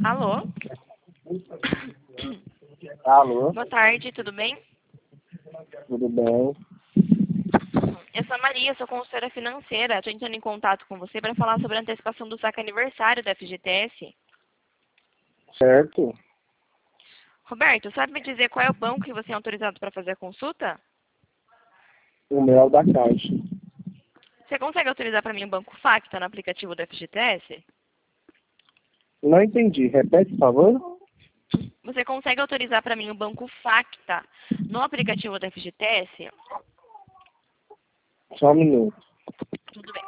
Alô? Alô, Boa tarde, tudo bem? tudo bem? Eu sou a Maria, sou consultora financeira. Estou entrando em contato com você para falar sobre a antecipação do saque aniversário da FGTS. Certo? Roberto, sabe me dizer qual é o banco que você é autorizado para fazer a consulta? O meu da Caixa. Você consegue autorizar para mim o banco Facta no aplicativo da FGTS? Não entendi. Repete, por favor. Você consegue autorizar para mim o banco Facta no aplicativo da FGTS? Só um minuto. Tudo bem.